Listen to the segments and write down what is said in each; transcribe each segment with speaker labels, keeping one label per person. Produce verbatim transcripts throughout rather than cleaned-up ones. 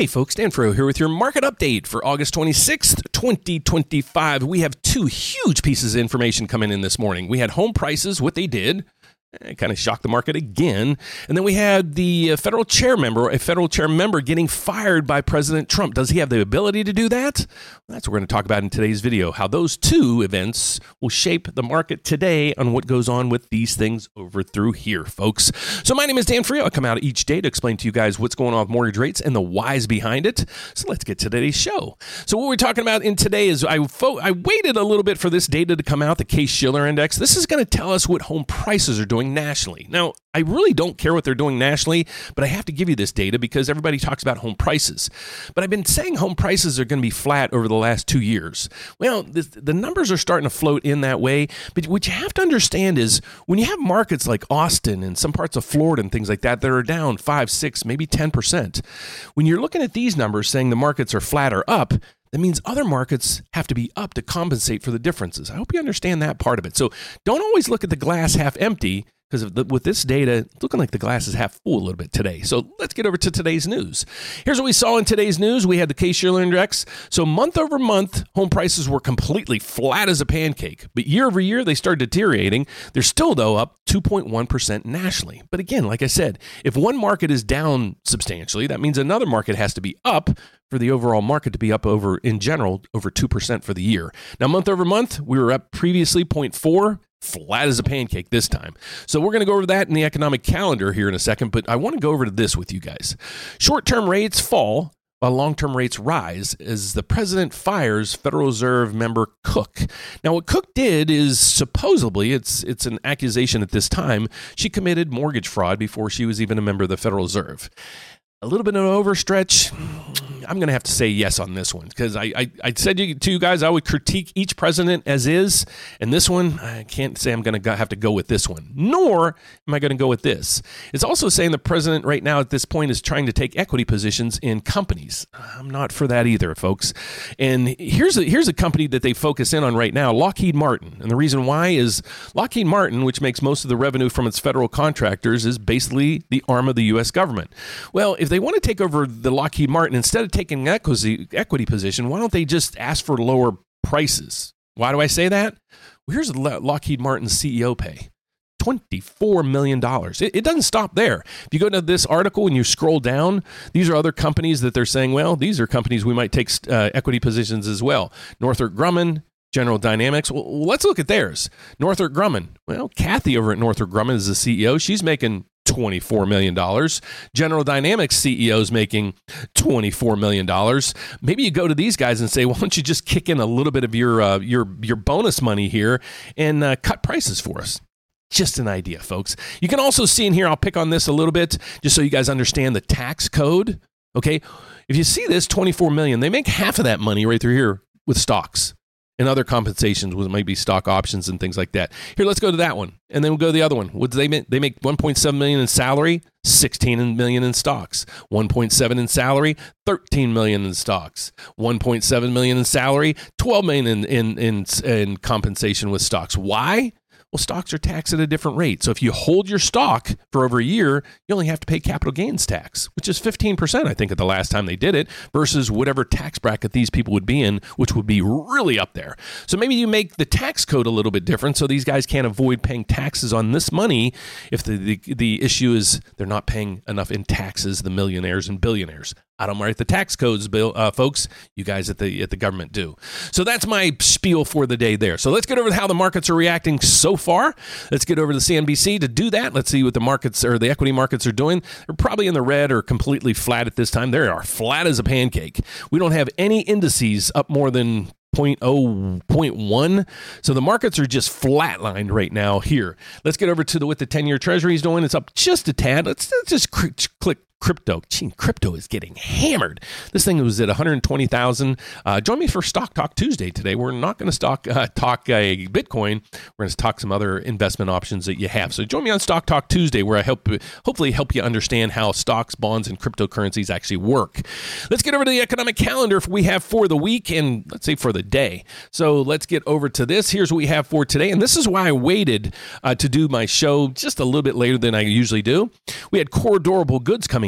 Speaker 1: Hey folks, Dan Fro here with your market update for August twenty-sixth, twenty twenty-five. We have two huge pieces of information coming in this morning. We had home prices, what they did. It kind of shocked the market again. And then we had the federal chair member, a federal chair member getting fired by President Trump. Does he have the ability to do that? Well, that's what we're going to talk about in today's video, how those two events will shape the market today on what goes on with these things over through here, folks. So my name is Dan Frio. I come out each day to explain to you guys what's going on with mortgage rates and the whys behind it. So let's get to today's show. So what we're talking about in today is I, fo- I waited a little bit for this data to come out, the Case-Shiller Index. This is going to tell us what home prices are doing nationally. Now, I really don't care what they're doing nationally, but I have to give you this data because everybody talks about home prices. But I've been saying home prices are going to be flat over the last two years. Well, the, the numbers are starting to float in that way. But what you have to understand is when you have markets like Austin and some parts of Florida and things like that that are down five, six, maybe ten percent, when you're looking at these numbers saying the markets are flat or up, that means other markets have to be up to compensate for the differences. I hope you understand that part of it. So don't always look at the glass half empty, because with this data, it's looking like the glass is half full a little bit today. So let's get over to today's news. Here's what we saw in today's news. We had the Case-Shiller Index. So month over month, home prices were completely flat as a pancake. But year over year, they started deteriorating. They're still, though, up two point one percent nationally. But again, like I said, if one market is down substantially, that means another market has to be up for the overall market to be up over, in general, over two percent for the year. Now, month over month, we were up previously zero point four, flat as a pancake this time. So we're going to go over that in the economic calendar here in a second, but I want to go over to this with you guys. Short-term rates fall while long-term rates rise as the president fires Federal Reserve member Cook. Now, what Cook did is supposedly, it's it's an accusation at this time, she committed mortgage fraud before she was even a member of the Federal Reserve. A little bit of an overstretch. I'm going to have to say yes on this one because I, I, I said to you guys I would critique each president as is, and this one, I can't say I'm going to have to go with this one, nor am I going to go with this. It's also saying the president right now at this point is trying to take equity positions in companies. I'm not for that either, folks. And here's a, here's a company that they focus in on right now, Lockheed Martin. And the reason why is Lockheed Martin, which makes most of the revenue from its federal contractors, is basically the arm of the U S government. Well, if they want to take over the Lockheed Martin, instead of taking an equity, equity position, why don't they just ask for lower prices? Why do I say that? Well, here's Lockheed Martin's C E O pay. twenty-four million dollars. It, it doesn't stop there. If you go to this article and you scroll down, these are other companies that they're saying, well, these are companies we might take uh, equity positions as well. Northrop Grumman, General Dynamics. Well, let's look at theirs. Northrop Grumman. Well, Kathy over at Northrop Grumman is the C E O. She's making twenty-four million dollars. General Dynamics C E O is making twenty-four million dollars. Maybe you go to these guys and say, why don't you just kick in a little bit of your uh, your your bonus money here and uh, cut prices for us? Just an idea, folks. You can also see in here, I'll pick on this a little bit just so you guys understand the tax code. Okay, if you see this twenty-four million dollars, they make half of that money right through here with stocks and other compensations with maybe stock options and things like that. Here, let's go to that one. And then we'll go to the other one. What do they make? They make one point seven million dollars in salary, sixteen million dollars in stocks. one point seven in salary, thirteen million dollars in stocks. one point seven million dollars in salary, twelve million dollars in, in, in, in compensation with stocks. Why? Well, stocks are taxed at a different rate. So if you hold your stock for over a year, you only have to pay capital gains tax, which is fifteen percent, I think, at the last time they did it, versus whatever tax bracket these people would be in, which would be really up there. So maybe you make the tax code a little bit different so these guys can't avoid paying taxes on this money if the, the, the issue is they're not paying enough in taxes, the millionaires and billionaires. I don't write the tax codes, Bill, uh, folks. You guys at the at the government do. So that's my spiel for the day there. So let's get over to how the markets are reacting so far. Let's get over to C N B C to do that. Let's see what the markets or the equity markets are doing. They're probably in the red or completely flat at this time. They are flat as a pancake. We don't have any indices up more than zero point zero, zero point one. So the markets are just flatlined right now here. Let's get over to the what the ten-year Treasury is doing. It's up just a tad. Let's, let's just click crypto. Gee, crypto is getting hammered. This thing was at one hundred twenty thousand. Uh, join me for Stock Talk Tuesday today. We're not going to stock uh, talk uh, Bitcoin. We're going to talk some other investment options that you have. So join me on Stock Talk Tuesday, where I help hopefully help you understand how stocks, bonds, and cryptocurrencies actually work. Let's get over to the economic calendar we have for the week and let's say for the day. So let's get over to this. Here's what we have for today. And this is why I waited uh, to do my show just a little bit later than I usually do. We had core durable goods coming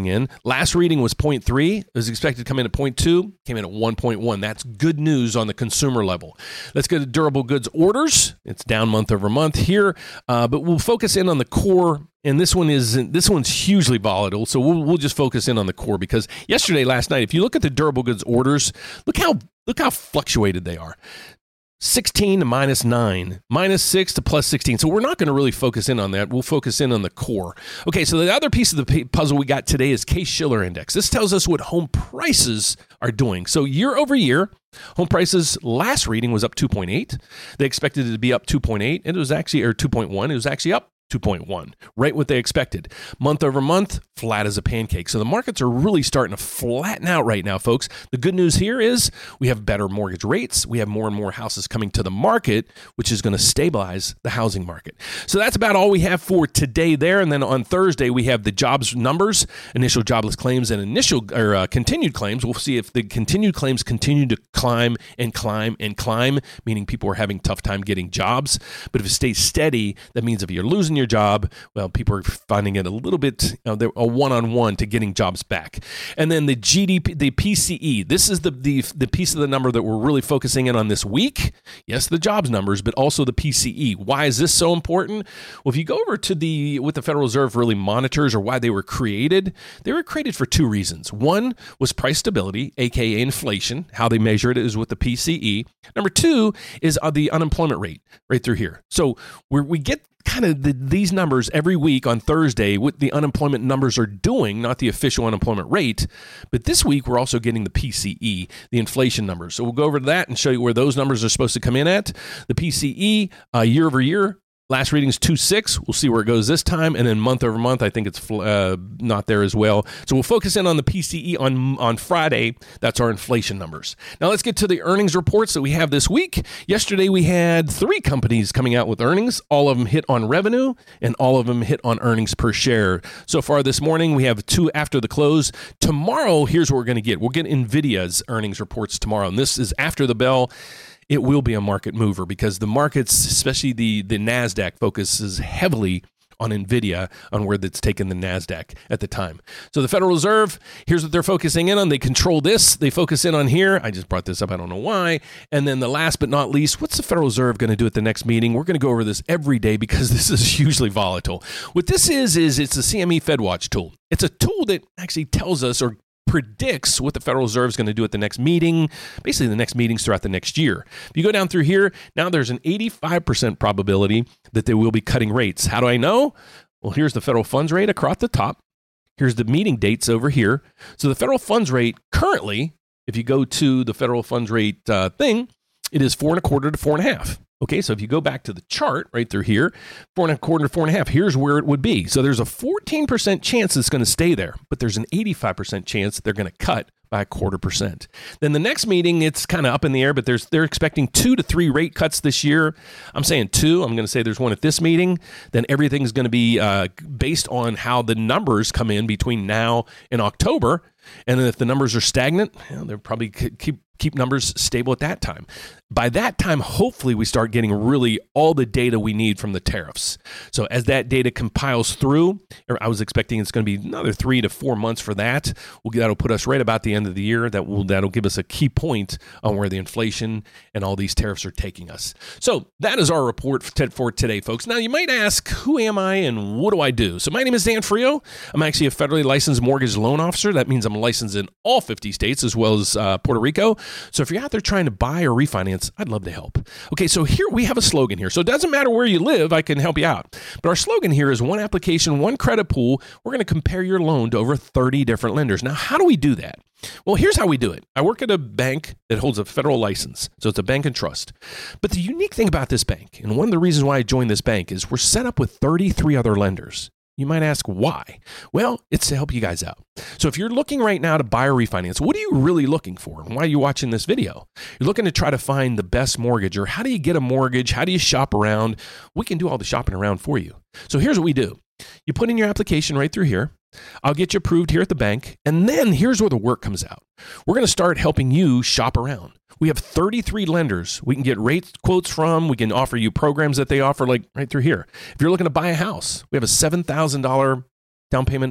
Speaker 1: coming in. Last reading was zero point three. It was expected to come in at zero point two, came in at one point one. That's good news on the consumer level. Let's go to durable goods orders. It's down month over month here, uh, but we'll focus in on the core. And this one is this one's hugely volatile, so we'll we'll just focus in on the core because yesterday, last night, if you look at the durable goods orders, look how look how fluctuated they are. sixteen to minus nine, minus six to plus sixteen. So we're not going to really focus in on that. We'll focus in on the core. Okay, so the other piece of the puzzle we got today is Case-Shiller Index. This tells us what home prices are doing. So year over year, home prices last reading was up two point eight. They expected it to be up two point eight. It was actually, or two point one. It was actually up two point one, right what they expected. Month over month, flat as a pancake. So the markets are really starting to flatten out right now, folks. The good news here is we have better mortgage rates. We have more and more houses coming to the market, which is going to stabilize the housing market. So that's about all we have for today there. And then on Thursday, we have the jobs numbers, initial jobless claims and initial or uh, continued claims. We'll see if the continued claims continue to climb and climb and climb, meaning people are having a tough time getting jobs. But if it stays steady, that means if you're losing your job, well, people are finding it a little bit, you know, they're a one-on-one to getting jobs back. And then the G D P, the P C E, this is the, the the piece of the number that we're really focusing in on this week. Yes, the jobs numbers, but also the P C E. Why is this so important? Well, if you go over to the, what the Federal Reserve really monitors or why they were created, they were created for two reasons. One was price stability, aka inflation. How they measure it is with the P C E. Number two is uh, the unemployment rate right through here. So we're, we get kind of the, these numbers every week on Thursday, what the unemployment numbers are doing, not the official unemployment rate. But this week, we're also getting the P C E, the inflation numbers. So we'll go over to that and show you where those numbers are supposed to come in at. The P C E, uh, year over year, last reading is two point six. We'll see where it goes this time. And then month over month, I think it's uh, not there as well. So we'll focus in on the P C E on, on Friday. That's our inflation numbers. Now let's get to the earnings reports that we have this week. Yesterday, we had three companies coming out with earnings. All of them hit on revenue and all of them hit on earnings per share. So far this morning, we have two after the close. Tomorrow, here's what we're going to get. We'll get NVIDIA's earnings reports tomorrow. And this is after the bell. It will be a market mover because the markets, especially the, the NASDAQ, focuses heavily on NVIDIA, on where that's taken the NASDAQ at the time. So the Federal Reserve, here's what they're focusing in on. They control this. They focus in on here. I just brought this up. I don't know why. And then the last but not least, what's the Federal Reserve going to do at the next meeting? We're going to go over this every day because this is hugely volatile. What this is, is it's a C M E FedWatch tool. It's a tool that actually tells us or predicts what the Federal Reserve is going to do at the next meeting, basically the next meetings throughout the next year. If you go down through here, now there's an eighty-five percent probability that they will be cutting rates. How do I know? Well, here's the federal funds rate across the top. Here's the meeting dates over here. So the federal funds rate currently, if you go to the federal funds rate uh, thing, it is four and a quarter to four and a half. Okay, so if you go back to the chart right through here, four and a quarter to four and a half, here's where it would be. So there's a fourteen percent chance it's going to stay there, but there's an eighty-five percent chance they're going to cut by a quarter percent. Then the next meeting, it's kind of up in the air, but there's they're expecting two to three rate cuts this year. I'm saying two. I'm going to say there's one at this meeting. Then everything's going to be uh, based on how the numbers come in between now and October. And then if the numbers are stagnant, you know, they'll probably keep keep numbers stable at that time. By that time, hopefully we start getting really all the data we need from the tariffs. So as that data compiles through, or I was expecting it's going to be another three to four months for that. Well, that'll put us right about the end of the year. That will that'll give us a key point on where the inflation and all these tariffs are taking us. So that is our report for today, folks. Now you might ask, who am I and what do I do? So my name is Dan Frio. I'm actually a federally licensed mortgage loan officer. That means I'm licensed in all fifty states as well as uh, Puerto Rico. So if you're out there trying to buy or refinance, I'd love to help. Okay, so here we have a slogan here. So it doesn't matter where you live, I can help you out. But our slogan here is one application, one credit pool. We're going to compare your loan to over thirty different lenders. Now, how do we do that? Well, here's how we do it. I work at a bank that holds a federal license, so it's a bank and trust. But the unique thing about this bank, and one of the reasons why I joined this bank, is we're set up with thirty-three other lenders. You might ask why? Well, it's to help you guys out. So if you're looking right now to buy or refinance, what are you really looking for? And why are you watching this video? You're looking to try to find the best mortgage, or how do you get a mortgage? How do you shop around? We can do all the shopping around for you. So here's what we do. You put in your application right through here. I'll get you approved here at the bank. And then here's where the work comes out. We're going to start helping you shop around. We have thirty-three lenders we can get rate quotes from. We can offer you programs that they offer, like right through here. If you're looking to buy a house, we have a seven thousand dollars down payment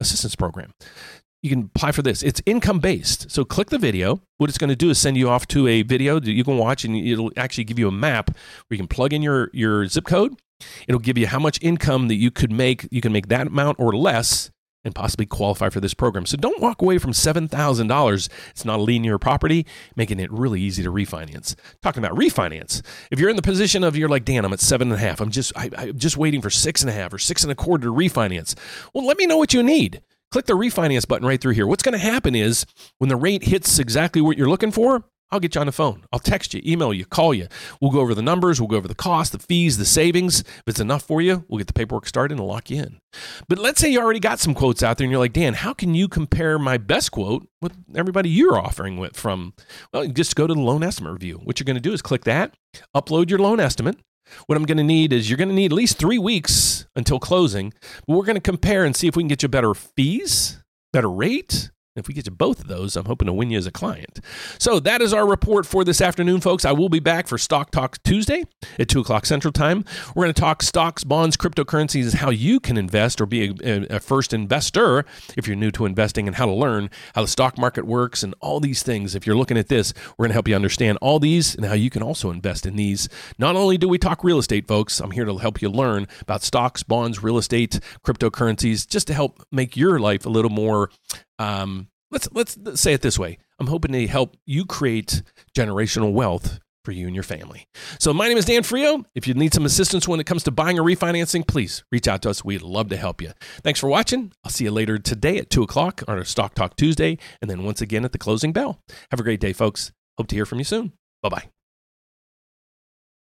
Speaker 1: assistance program. You can apply for this. It's income-based. So click the video. What it's going to do is send you off to a video that you can watch, and it'll actually give you a map where you can plug in your, your zip code. It'll give you how much income that you could make. You can make that amount or less and possibly qualify for this program. So don't walk away from seven thousand dollars. It's not a linear property, making it really easy to refinance. Talking about refinance, if you're in the position of you're like, Dan, I'm at seven and a half. I'm just, I, I'm just waiting for six and a half or six and a quarter to refinance. Well, let me know what you need. Click the refinance button right through here. What's going to happen is when the rate hits exactly what you're looking for, I'll get you on the phone. I'll text you, email you, call you. We'll go over the numbers. We'll go over the cost, the fees, the savings. If it's enough for you, we'll get the paperwork started and lock you in. But let's say you already got some quotes out there and you're like, Dan, how can you compare my best quote with everybody you're offering with from? Well, just go to the loan estimate review. What you're going to do is click that, upload your loan estimate. What I'm going to need is you're going to need at least three weeks until closing. But we're going to compare and see if we can get you better fees, better rate. If we get you both of those, I'm hoping to win you as a client. So that is our report for this afternoon, folks. I will be back for Stock Talk Tuesday at two o'clock Central Time. We're going to talk stocks, bonds, cryptocurrencies, how you can invest or be a, a first investor if you're new to investing, and how to learn how the stock market works and all these things. If you're looking at this, we're going to help you understand all these and how you can also invest in these. Not only do we talk real estate, folks, I'm here to help you learn about stocks, bonds, real estate, cryptocurrencies, just to help make your life a little more Um, let's let's say it this way. I'm hoping to help you create generational wealth for you and your family. So my name is Dan Frio. If you need some assistance when it comes to buying or refinancing, please reach out to us. We'd love to help you. Thanks for watching. I'll see you later today at two o'clock on our Stock Talk Tuesday, and then once again at the closing bell. Have a great day, folks. Hope to hear from you soon. Bye-bye.